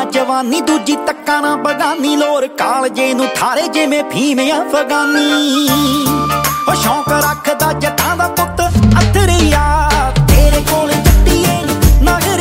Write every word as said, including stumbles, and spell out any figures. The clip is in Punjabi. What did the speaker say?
ਨਾ ਜਵਾਨੀ ਦੂਜੀ ਤੱਕਾਂ ਨਾ ਬਗਾਨੀ ਲੋਰ ਕਾਲਜੇ ਨੂੰ ਠਾਰੇ ਜਿਵੇਂ ਫੀਮ ਅਫਗਾਨੀ। ਉਹ ਸ਼ੌਂਕ ਰੱਖਦਾ ਜੱਟਾਂ ਦਾ ਪੁੱਤ